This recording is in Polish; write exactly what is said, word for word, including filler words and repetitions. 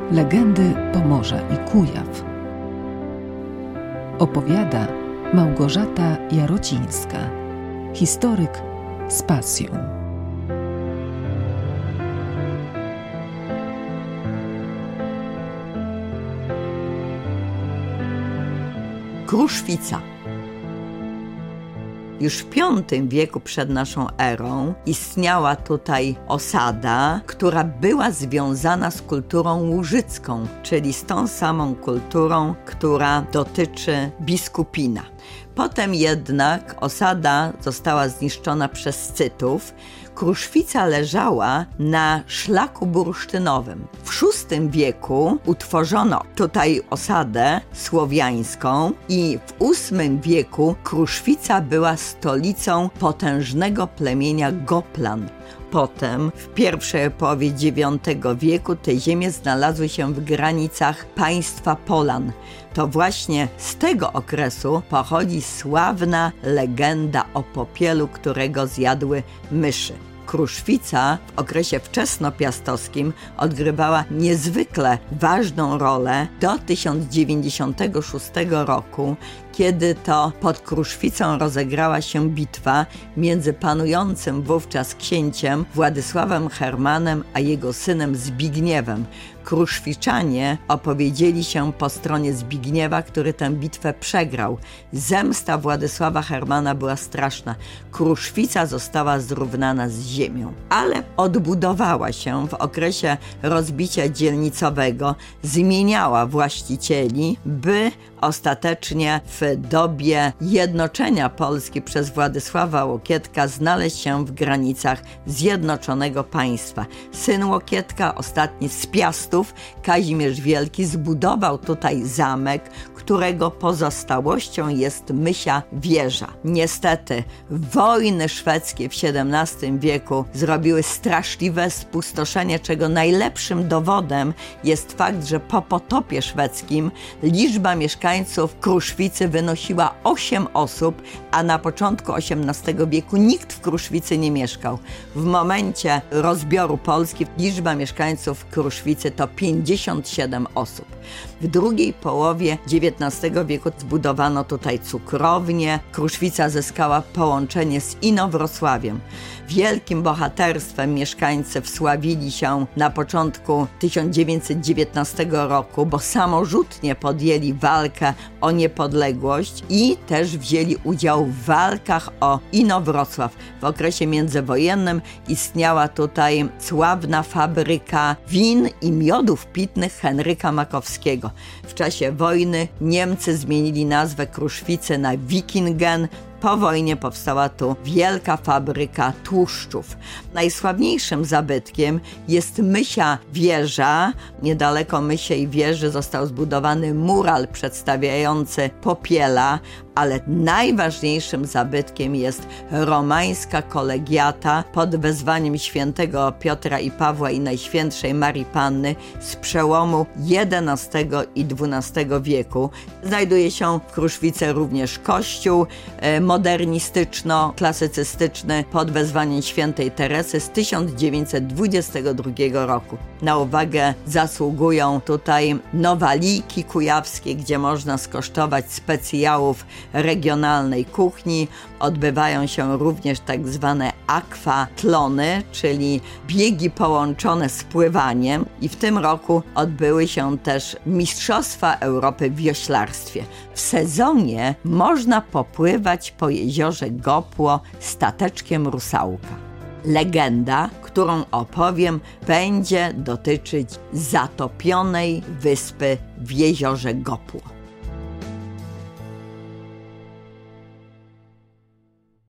Legendy Pomorza i Kujaw. Opowiada Małgorzata Jarocińska, historyk z pasją. Kruszwica. Już w piątym wieku przed naszą erą istniała tutaj osada, która była związana z kulturą łużycką, czyli z tą samą kulturą, która dotyczy biskupina. Potem jednak osada została zniszczona przez Scytów. Kruszwica leżała na szlaku bursztynowym. W szóstym wieku utworzono tutaj osadę słowiańską i w ósmym wieku Kruszwica była stolicą potężnego plemienia Goplan. Potem w pierwszej połowie dziewiątego wieku te ziemie znalazły się w granicach państwa Polan. To właśnie z tego okresu pochodzi sławna legenda o popielu, którego zjadły myszy. Kruszwica w okresie wczesnopiastowskim odgrywała niezwykle ważną rolę do tysiąc dziewięćdziesiątego szóstego roku, kiedy to pod Kruszwicą rozegrała się bitwa między panującym wówczas księciem Władysławem Hermanem a jego synem Zbigniewem. Kruszwiczanie opowiedzieli się po stronie Zbigniewa, który tę bitwę przegrał. Zemsta Władysława Hermana była straszna. Kruszwica została zrównana z ziemią, ale odbudowała się w okresie rozbicia dzielnicowego, zmieniała właścicieli, by ostatecznie w dobie jednoczenia Polski przez Władysława Łokietka znaleźć się w granicach zjednoczonego państwa. Syn Łokietka, ostatni z Piastów, Kazimierz Wielki, zbudował tutaj zamek, którego pozostałością jest Mysia Wieża. Niestety wojny szwedzkie w siedemnastym wieku zrobiły straszliwe spustoszenie, czego najlepszym dowodem jest fakt, że po potopie szwedzkim liczba mieszkańców Kruszwicy wynosiła osiem osób, a na początku osiemnastego wieku nikt w Kruszwicy nie mieszkał. W momencie rozbioru Polski liczba mieszkańców Kruszwicy to pięćdziesiąt siedem osób. W drugiej połowie dziewiętnastego wieku zbudowano tutaj cukrownię. Kruszwica zyskała połączenie z Inowrocławiem. Wielkim bohaterstwem mieszkańcy wsławili się na początku tysiąc dziewięćset dziewiętnastego roku, bo samorzutnie podjęli walkę o niepodległość i też wzięli udział w walkach o Inowrocław. W okresie międzywojennym istniała tutaj sławna fabryka win i miodów pitnych Henryka Makowskiego. W czasie wojny Niemcy zmienili nazwę Kruszwicy na Wikingen. Po wojnie powstała tu wielka fabryka tłuszczów. Najsławniejszym zabytkiem jest Mysia Wieża. Niedaleko Mysiej Wieży został zbudowany mural przedstawiający popiela, ale najważniejszym zabytkiem jest romańska kolegiata pod wezwaniem świętego Piotra i Pawła i Najświętszej Marii Panny z przełomu jedenastego i dwunastego wieku. Znajduje się w Kruszwicy również kościół e, modernistyczno-klasycystyczny pod wezwaniem świętej Teresy z tysiąc dziewięćset dwudziestego drugiego roku. Na uwagę zasługują tutaj nowaliki kujawskie, gdzie można skosztować specjałów regionalnej kuchni. Odbywają się również tak zwane akwatlony, czyli biegi połączone z pływaniem, i w tym roku odbyły się też Mistrzostwa Europy w wioślarstwie. W sezonie można popływać po jeziorze Gopło stateczkiem Rusałka. Legenda, którą opowiem, będzie dotyczyć zatopionej wyspy w jeziorze Gopło.